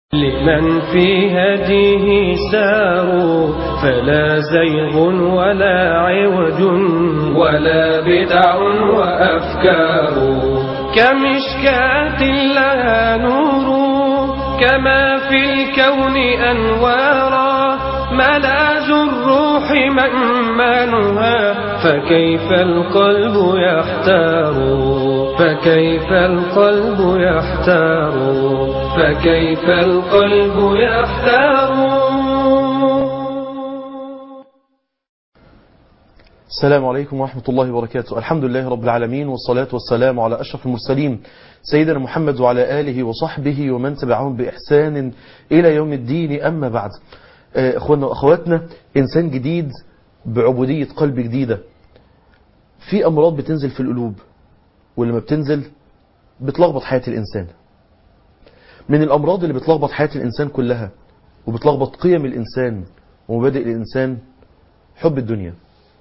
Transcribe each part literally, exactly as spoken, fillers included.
لمن في هديه ساروا فلا زيغ ولا عوج ولا بدع وأفكار، كمشكاة لها نور كما في الكون أنوارا، ملاذ الروح مأمانها فكيف القلب يحتار، فكيف القلب يحتار، فكيف القلب يحتار. السلام عليكم ورحمة الله وبركاته. الحمد لله رب العالمين، والصلاة والسلام على أشرف المرسلين سيدنا محمد وعلى آله وصحبه ومن تبعهم بإحسان إلى يوم الدين. أما بعد، أخواننا وأخواتنا، إنسان جديد بعبودية قلب جديدة. في أمراض بتنزل في القلوب، ولما بتنزل بتلخبط حياة الإنسان. من الأمراض اللي بتلخبط حياة الإنسان كلها وبتلخبط قيم الإنسان ومبادئ الإنسان حب الدنيا.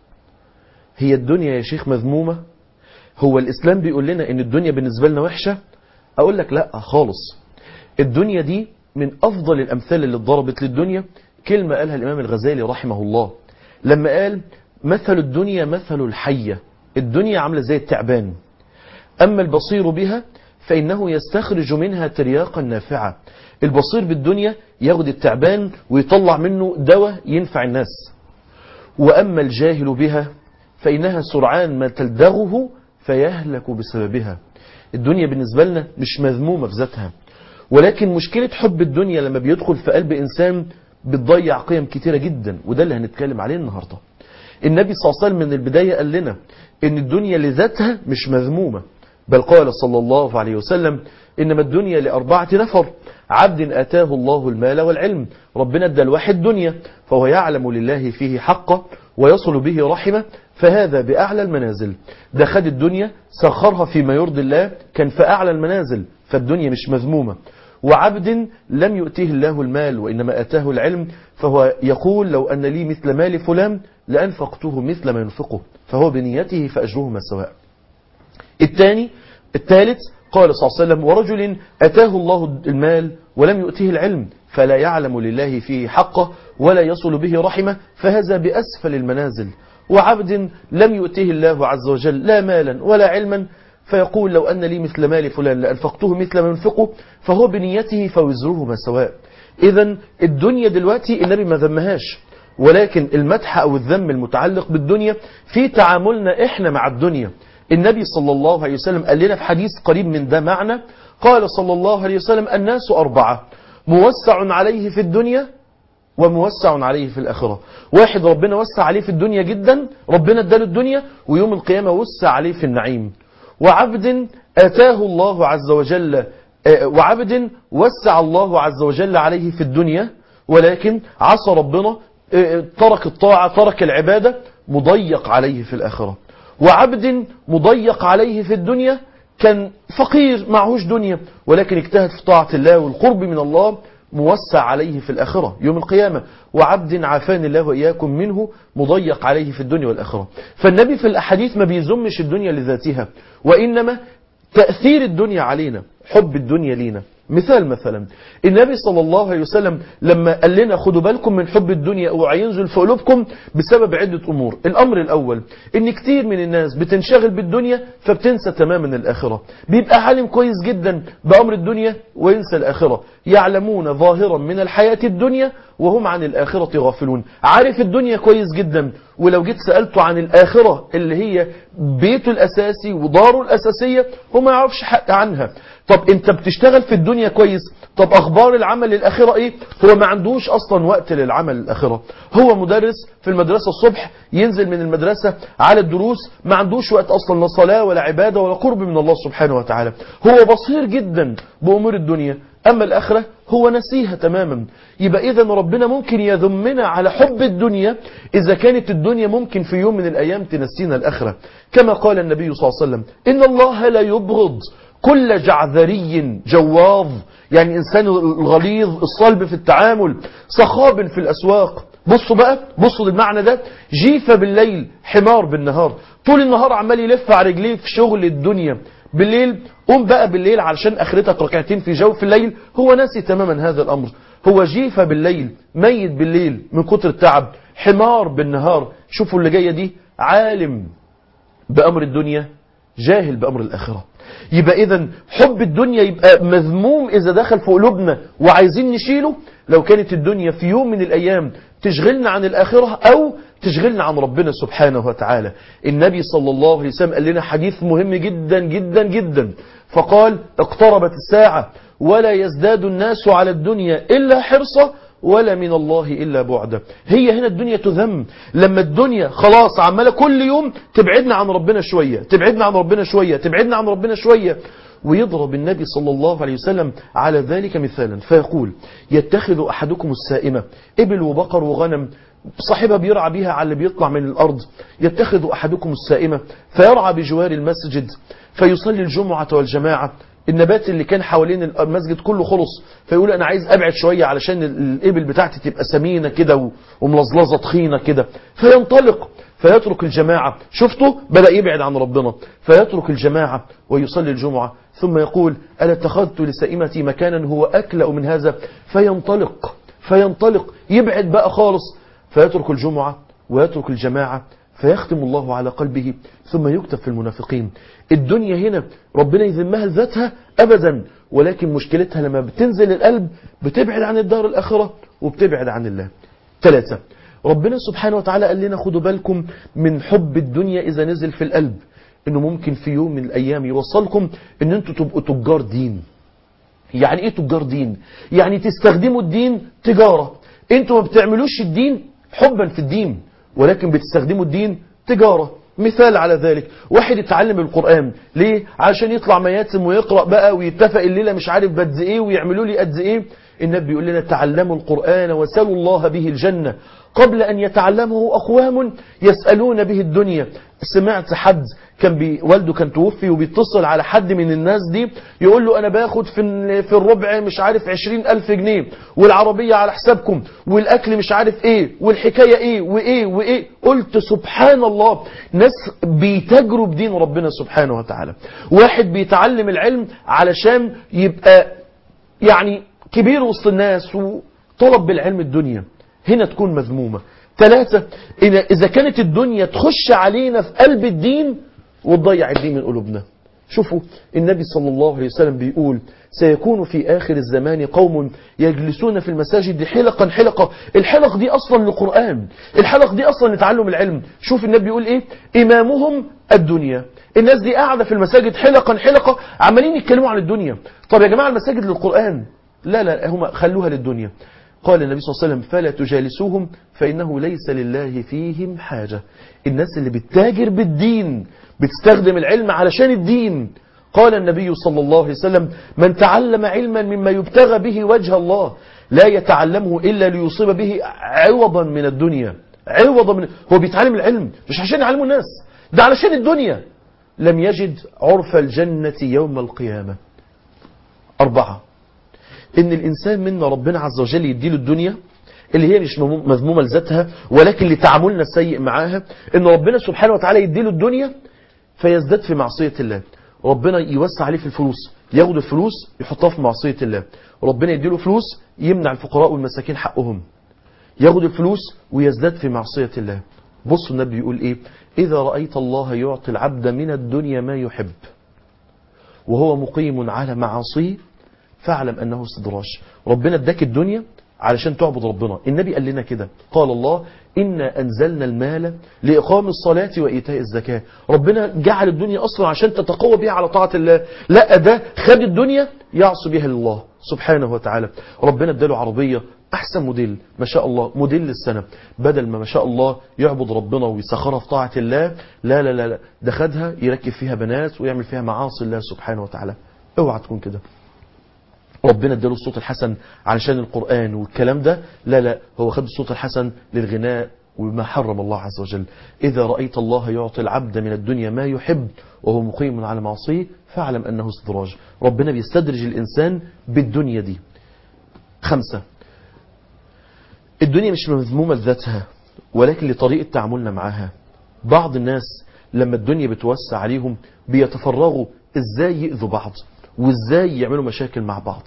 هي الدنيا يا شيخ مذمومة؟ هو الإسلام بيقول لنا إن الدنيا بالنسبة لنا وحشة؟ أقول لك لا خالص. الدنيا دي من أفضل الأمثال اللي اتضربت للدنيا كلمة قالها الإمام الغزالي رحمه الله لما قال: مثل الدنيا مثل الحية. الدنيا عاملة زي التعبان، أما البصير بها فإنه يستخرج منها ترياقا نافعة. البصير بالدنيا ياخد التعبان ويطلع منه دواء ينفع الناس، وأما الجاهل بها فإنها سرعان ما تلدغه فيهلك بسببها. الدنيا بالنسبة لنا مش مذمومة في ذاتها، ولكن مشكلة حب الدنيا لما بيدخل في قلب إنسان بتضيع قيم كتيرة جدا، وده اللي هنتكلم عليه النهاردة. النبي صلى الله عليه وسلم من البداية قال لنا إن الدنيا لذاتها مش مذمومة، بل قال صلى الله عليه وسلم: إنما الدنيا لأربعة نفر: عبد آتاه الله المال والعلم. ربنا ادى الواحد دنيا فهو يعلم لله فيه حقه ويصل به رحمه، فهذا بأعلى المنازل. ده خد الدنيا سخرها فيما يرضي الله، كان في أعلى المنازل، فالدنيا مش مذمومة. وعبد لم يؤتيه الله المال وإنما آتاه العلم، فهو يقول: لو أن لي مثل مال فلان لأنفقته مثل ما ينفقه، فهو بنيته فأجرهما سواء. الثاني الثالث قال صلى الله عليه وسلم: ورجل أتاه الله المال ولم يؤته العلم فلا يعلم لله فيه حقه ولا يصل به رحمه، فهذا بأسفل المنازل. وعبد لم يؤته الله عز وجل لا مالا ولا علما، فيقول: لو أن لي مثل مال فلان لأنفقته مثل ما ينفقه، فهو بنيته فوزرهما سواء. إذن الدنيا دلوقتي النبي ما ذمهاش، ولكن المدح أو الذم المتعلق بالدنيا في تعاملنا إحنا مع الدنيا. النبي صلى الله عليه وسلم قال لنا في حديث قريب من ده معنى، قال صلى الله عليه وسلم: الناس أربعة: موسع عليه في الدنيا وموسع عليه في الآخرة. واحد ربنا وسع عليه في الدنيا جدا، ربنا اداله الدنيا، ويوم القيامة وسع عليه في النعيم. وعبد آتاه الله عز وجل وعبد وسع الله عز وجل عليه في الدنيا ولكن عصى ربنا، ترك الطاعة، ترك العبادة، مضيق عليه في الآخرة. وعبد مضيق عليه في الدنيا كان فقير معهوش دنيا ولكن اجتهد في طاعة الله والقرب من الله، موسع عليه في الآخرة يوم القيامة. وعبد عافاني الله وإياكم منه مضيق عليه في الدنيا والآخرة. فالنبي في الأحاديث ما بيذمش الدنيا لذاتها، وإنما تأثير الدنيا علينا، حب الدنيا لينا. مثال مثلا النبي صلى الله عليه وسلم لما قال لنا: خدوا بالكم من حب الدنيا أو ينزل في قلوبكم بسبب عدة أمور. الأمر الأول إن كتير من الناس بتنشغل بالدنيا فبتنسى تماما الآخرة. بيبقى عالم كويس جدا بأمر الدنيا وينسى الآخرة. يعلمون ظاهرا من الحياة الدنيا وهم عن الآخرة غافلون. عارف الدنيا كويس جدا، ولو جيت سألته عن الآخرة اللي هي بيته الأساسي وداره الأساسية هو ما يعرفش حق عنها. طب انت بتشتغل في الدنيا كويس، طب اخبار العمل للآخرة ايه؟ هو ما عندوش اصلا وقت للعمل للآخرة. هو مدرس في المدرسة الصبح، ينزل من المدرسة على الدروس، ما عندوش وقت اصلا لا صلاة ولا عبادة ولا قرب من الله سبحانه وتعالى. هو بصير جدا بأمور الدنيا، اما الآخرة هو نسيها تماما. يبقى اذا ربنا ممكن يذمنا على حب الدنيا اذا كانت الدنيا ممكن في يوم من الايام تنسينا الآخرة، كما قال النبي صلى الله عليه وسلم: ان الله لا يبغض كل جعذري جواظ، يعني إنسان الغليظ الصلب في التعامل، صخاب في الأسواق. بصوا بقى، بصوا للمعنى ده: جيفة بالليل حمار بالنهار. طول النهار عمال يلف على رجليه في شغل الدنيا، بالليل قوم بقى بالليل علشان اخرتك ركعتين في جوف الليل. هو ناسي تماما هذا الامر. هو جيفة بالليل، ميت بالليل من كتر التعب، حمار بالنهار. شوفوا اللي جاية دي، عالم بأمر الدنيا جاهل بأمر الآخرة. يبقى إذن حب الدنيا يبقى مذموم إذا دخل في قلوبنا وعايزين نشيله لو كانت الدنيا في يوم من الأيام تشغلنا عن الآخرة أو تشغلنا عن ربنا سبحانه وتعالى. النبي صلى الله عليه وسلم قال لنا حديث مهم جدا جدا جدا، فقال اقتربت الساعة ولا يزداد الناس على الدنيا إلا حرصا ولا من الله إلا بعدا. هي هنا الدنيا تذم لما الدنيا خلاص عمالة كل يوم تبعدنا عن ربنا شوية، تبعدنا عن ربنا شوية، تبعدنا عن ربنا شوية. ويضرب النبي صلى الله عليه وسلم على ذلك مثالا فيقول يتخذ أحدكم السائمة، إبل وبقر وغنم صاحبها بيرعى بيها على اللي بيطلع من الأرض. يتخذ أحدكم السائمة فيرعى بجوار المسجد فيصلي الجمعة والجماعة. النبات اللي كان حوالين المسجد كله خلص، فيقول أنا عايز أبعد شوية علشان الإبل بتاعتي تبقى سمينة كده وملظلظة تخينة كده، فينطلق فيترك الجماعة. شفتوا بدأ يبعد عن ربنا، فيترك الجماعة ويصلي الجمعة ثم يقول ألا اتخذت لسائمتي مكانا هو أكلأ من هذا، فينطلق فينطلق يبعد بقى خالص، فيترك الجمعة ويترك الجماعة، فيختم الله على قلبه ثم يكتب في المنافقين. الدنيا هنا ربنا يذمها لذاتها أبدا، ولكن مشكلتها لما بتنزل القلب بتبعد عن الدار الآخرة وبتبعد عن الله. ثلاثة، ربنا سبحانه وتعالى قال لنا خدوا بالكم من حب الدنيا إذا نزل في القلب، إنه ممكن في يوم من الأيام يوصلكم إن أنتوا تبقوا تجار دين. يعني إيه تجار دين؟ يعني تستخدموا الدين تجارة. أنتوا ما بتعملوش الدين حبا في الدين، ولكن بتستخدموا الدين تجارة. مثال على ذلك، واحد يتعلم القرآن ليه؟ عشان يطلع مياتم ويقرأ بقى ويتفق الليلة مش عارف بد ايه ويعملوا لي قد ايه. النبي بيقول لنا تعلموا القرآن وسألوا الله به الجنة قبل أن يتعلمه أقوام يسألون به الدنيا. سمعت حد كان بي والده كان توفي وبيتصل على حد من الناس دي يقول له أنا باخد في في الربع مش عارف عشرين ألف جنيه والعربية على حسابكم والأكل مش عارف إيه والحكاية إيه وإيه وإيه. قلت سبحان الله، ناس بيتجروا بدين ربنا سبحانه وتعالى. واحد بيتعلم العلم علشان يبقى يعني كبير وسط الناس وطلب بالعلم الدنيا، هنا تكون مذمومة. ثلاثة، إذا كانت الدنيا تخش علينا في قلب الدين وتضيع الدين من قلوبنا. شوفوا النبي صلى الله عليه وسلم بيقول سيكون في آخر الزمان قوم يجلسون في المساجد حلقا حلقة. الحلق دي أصلا للقرآن، الحلق دي أصلا لتعلم العلم. شوف النبي بيقول إيه؟ إمامهم الدنيا. الناس دي قاعدة في المساجد حلقا حلقة عمالين يتكلموا عن الدنيا. طب يا جماعة المساجد للقرآن؟ لا لا، هم خلوها للدنيا. قال النبي صلى الله عليه وسلم فلا تجالسوهم فإنه ليس لله فيهم حاجة. الناس اللي بتتاجر بالدين بتستخدم العلم علشان الدين. قال النبي صلى الله عليه وسلم من تعلم علما مما يبتغى به وجه الله لا يتعلمه إلا ليصيب به عوضا من الدنيا. عوضا من هو بيتعلم العلم مش عشان يعلموا الناس، ده علشان الدنيا. لم يجد عرف الجنة يوم القيامة. أربعة، إن الإنسان منا ربنا عز وجل يديله الدنيا اللي هي مش مذمومة لذاتها ولكن لتعاملنا السيء معاها. إن ربنا سبحانه وتعالى يديله الدنيا فيزداد في معصية الله. ربنا يوسع عليه في الفلوس، ياخد الفلوس يحطها في معصية الله. ربنا يديله فلوس يمنع الفقراء والمساكين حقهم، ياخد الفلوس ويزداد في معصية الله. بصوا النبي يقول إيه؟ إذا رأيت الله يعطي العبد من الدنيا ما يحب وهو مقيم على معاصيه فاعلم أنه استدراج. ربنا اداك الدنيا علشان تعبد ربنا. النبي قال لنا كده، قال الله إنا أنزلنا المال لإقام الصلاة وإيتاء الزكاة. ربنا جعل الدنيا أصلا عشان تتقوى بها على طاعة الله. لا، ده خد الدنيا يعصي بها لله سبحانه وتعالى. ربنا اداله عربية أحسن موديل ما شاء الله، موديل للسنة، بدل ما ما شاء الله يعبد ربنا ويسخرها في طاعة الله، لا لا لا لا، ده خدها يركب فيها بنات ويعمل فيها معاصي الله سبحانه وتعالى. اوعى تكون كده. ربنا اداله الصوت الحسن علشان القرآن والكلام ده، لا لا، هو خد الصوت الحسن للغناء وما حرم الله عز وجل. إذا رأيت الله يعطي العبد من الدنيا ما يحب وهو مقيم على معصيه فاعلم أنه استدراج. ربنا بيستدرج الإنسان بالدنيا دي. خمسة، الدنيا مش مذمومة لذاتها ولكن لطريقة تعاملنا معها. بعض الناس لما الدنيا بتوسع عليهم بيتفرغوا ازاي يأذوا بعض وازاي يعملوا مشاكل مع بعض.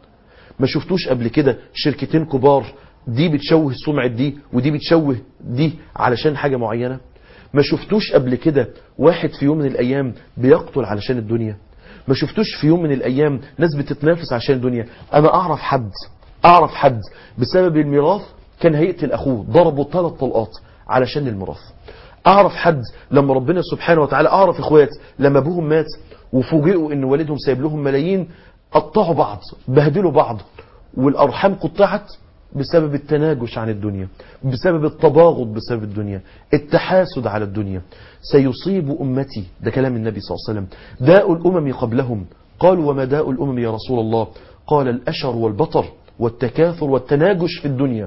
ما شفتوش قبل كده شركتين كبار دي بتشوه سمعة دي ودي بتشوه دي علشان حاجة معينة؟ ما شفتوش قبل كده واحد في يوم من الأيام بيقتل علشان الدنيا؟ ما شفتوش في يوم من الأيام ناس بتتنافس عشان الدنيا؟ أنا أعرف حد أعرف حد بسبب الميراث كان هيقتل أخوه، ضربه ثلاث طلقات علشان الميراث. أعرف حد لما ربنا سبحانه وتعالى، أعرف إخوات لما أبوهم مات وفوجئوا إن والدهم سايب لهم ملايين، قطعوا بعض، بهدلوا بعض، والأرحام قطعت بسبب التناجش عن الدنيا، بسبب التباغض بسبب الدنيا، التحاسد على الدنيا. سيصيب أمتي، ده كلام النبي صلى الله عليه وسلم، داء الأمم قبلهم. قالوا وما داء الأمم يا رسول الله؟ قال الأشر والبطر والتكاثر والتناجش في الدنيا،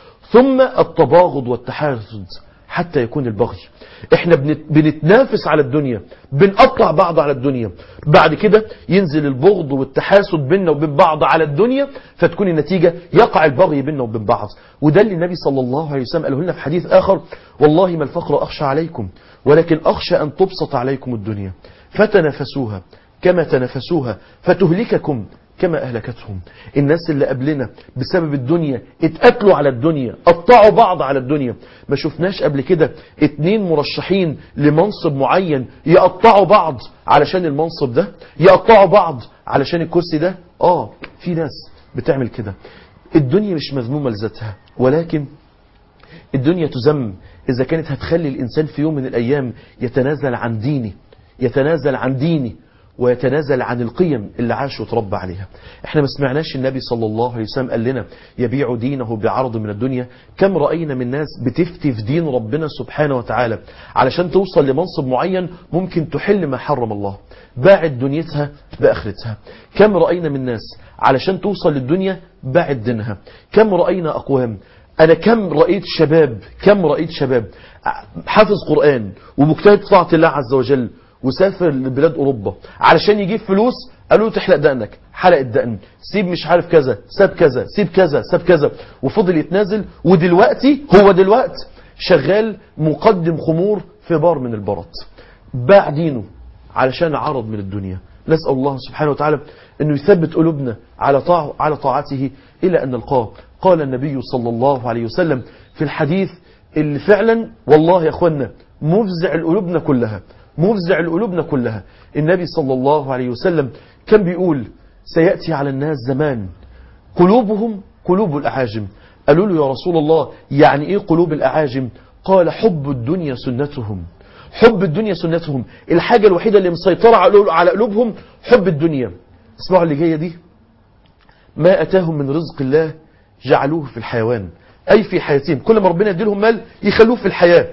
ثم التباغض والتحاسد حتى يكون البغي. احنا بنتنافس على الدنيا، بنقطع بعض على الدنيا، بعد كده ينزل البغض والتحاسد بيننا وبين بعض على الدنيا، فتكون النتيجة يقع البغي بيننا وبين بعض. وده اللي النبي صلى الله عليه وسلم قاله لنا في حديث آخر: والله ما الفقر أخشى عليكم ولكن أخشى أن تبسط عليكم الدنيا فتنافسوها كما تنافسوها فتهلككم كما أهلكتهم. الناس اللي قبلنا بسبب الدنيا اتقتلوا على الدنيا، قطعوا بعض على الدنيا. ما شفناش قبل كده اتنين مرشحين لمنصب معين يقطعوا بعض علشان المنصب ده، يقطعوا بعض علشان الكرسي ده. آه في ناس بتعمل كده. الدنيا مش مذمومة لذاتها، ولكن الدنيا تذم إذا كانت هتخلي الإنسان في يوم من الأيام يتنازل عن دينه، يتنازل عن دينه ويتنازل عن القيم اللي عاش وتربى عليها. احنا ما سمعناش النبي صلى الله عليه وسلم قال لنا يبيع دينه بعرض من الدنيا؟ كم رأينا من ناس بتفتي في دين ربنا سبحانه وتعالى علشان توصل لمنصب معين ممكن تحل ما حرم الله، باعت دنيتها بآخرتها. كم رأينا من ناس علشان توصل للدنيا باعت دينها. كم رأينا أقوام، أنا كم رأيت شباب كم رأيت شباب حافظ قرآن ومجتهد في طاعة الله عز وجل وسافر لبلاد أوروبا علشان يجيب فلوس، قالوا له تحلق دقنك، حلق الدقن، سيب مش عارف كذا، ساب كذا، سيب كذا، ساب كذا، وفضل يتنازل. ودلوقتي هو دلوقتي شغال مقدم خمور في بار من البارات، باع دينه علشان عرض من الدنيا. نسأل الله سبحانه وتعالى أنه يثبت قلوبنا على طاعة على طاعته إلى أن نلقاه. قال النبي صلى الله عليه وسلم في الحديث اللي فعلا والله يا أخوانا مفزع القلوبنا كلها، مفزع القلوبنا كلها. النبي صلى الله عليه وسلم كان بيقول سيأتي على الناس زمان قلوبهم قلوب الأعاجم. قالوا له يا رسول الله يعني إيه قلوب الأعاجم؟ قال حب الدنيا سنتهم، حب الدنيا سنتهم. الحاجة الوحيدة اللي مسيطرة على قلوبهم حب الدنيا. اسمعوا اللي جاية دي: ما أتاهم من رزق الله جعلوه في الحيوان، أي في حياتهم. كل ما ربنا يديلهم مال يخلوه في الحياة.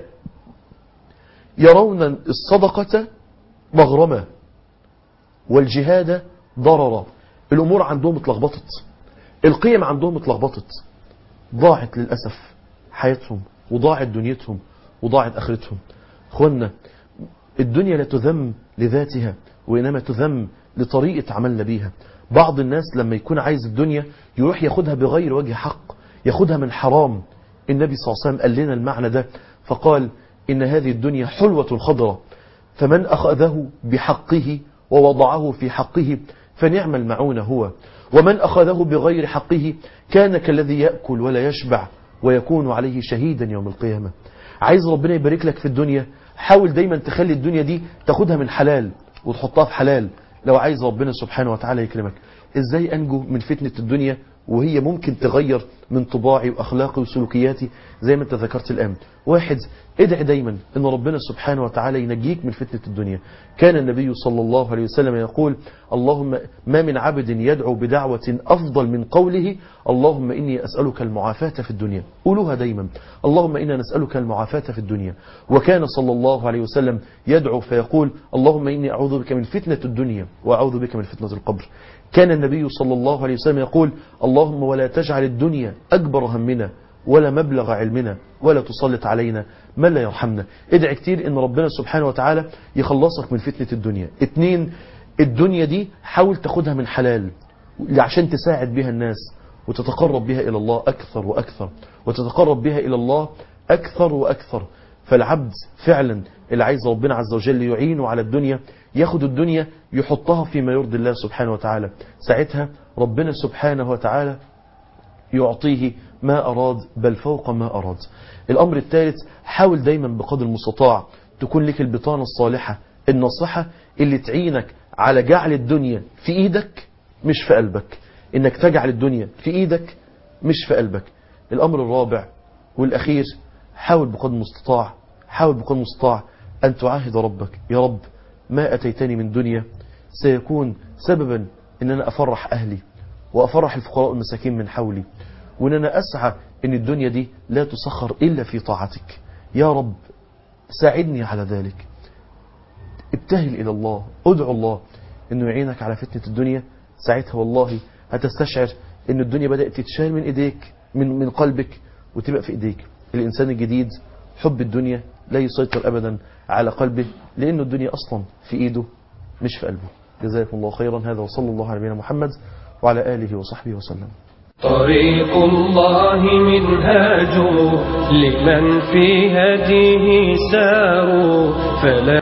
يرون الصدقة مغرمة والجهاد ضررا. الأمور عندهم اتلخبطت، القيم عندهم اتلخبطت، ضاعت للأسف حياتهم وضاعت دنيتهم وضاعت آخرتهم. أخوانا الدنيا لا تذم لذاتها وإنما تذم لطريقة عملنا بيها. بعض الناس لما يكون عايز الدنيا يروح ياخدها بغير وجه حق، ياخدها من حرام. النبي صلى الله عليه وسلم قال لنا المعنى ده فقال إن هذه الدنيا حلوة خضرة فمن أخذه بحقه ووضعه في حقه فنعم المعون هو، ومن أخذه بغير حقه كان كالذي يأكل ولا يشبع ويكون عليه شهيدا يوم القيامة. عايز ربنا يبارك لك في الدنيا، حاول دايما تخلي الدنيا دي تاخدها من حلال وتحطها في حلال لو عايز ربنا سبحانه وتعالى يكرمك. ازاي انجو من فتنة الدنيا وهي ممكن تغير من طباعي واخلاقي وسلوكياتي زي ما انت ذكرت الان؟ واحد، ادعي دايما ان ربنا سبحانه وتعالى ينجيك من فتنة الدنيا. كان النبي صلى الله عليه وسلم يقول اللهم ما من عبد يدعو بدعوة افضل من قوله اللهم اني اسألك المعافاة في الدنيا. قولوها دايما، اللهم انا نسألك المعافاة في الدنيا. وكان صلى الله عليه وسلم يدعو فيقول اللهم اني اعوذ بك من فتنة الدنيا واعوذ بك من فتنة القبر. كان النبي صلى الله عليه وسلم يقول اللهم ولا تجعل الدنيا أكبر همنا ولا مبلغ علمنا ولا تسلط علينا من لا يرحمنا. ادعي كتير ان ربنا سبحانه وتعالى يخلصك من فتنة الدنيا. اتنين، الدنيا دي حاول تاخدها من حلال عشان تساعد بها الناس وتتقرب بها إلى الله أكثر وأكثر، وتتقرب بها إلى الله أكثر وأكثر. فالعبد فعلا اللي عايز ربنا عز وجل يعينه على الدنيا ياخد الدنيا يحطها فيما يرضي الله سبحانه وتعالى. ساعتها ربنا سبحانه وتعالى يعطيه ما أراد بل فوق ما أراد. الأمر الثالث، حاول دايما بقدر المستطاع تكون لك البطانة الصالحة الناصحة اللي تعينك على جعل الدنيا في إيدك مش في قلبك، إنك تجعل الدنيا في إيدك مش في قلبك. الأمر الرابع والأخير، حاول بقدر المستطاع حاول بقدر المستطاع أن تعاهد ربك: يا رب ما أتيتني من دنيا سيكون سببا إن أنا أفرح أهلي وأفرح الفقراء والمساكين من حولي، وإن أنا أسعى إن الدنيا دي لا تسخر إلا في طاعتك. يا رب ساعدني على ذلك. ابتهل إلى الله، ادعو الله إنه يعينك على فتنة الدنيا. ساعتها والله هتستشعر إن الدنيا بدأت تتشال من إيديك من من قلبك وتبقى في إيديك. الإنسان الجديد حب الدنيا لا يسيطر أبدا على قلبه، لأن الدنيا أصلا في إيده مش في قلبه. جزاكم الله خيرا. هذا وصلى الله على نبينا محمد وعلى آله وصحبه وسلم. طريق الله منهاج لمن في هديه ساروا فلا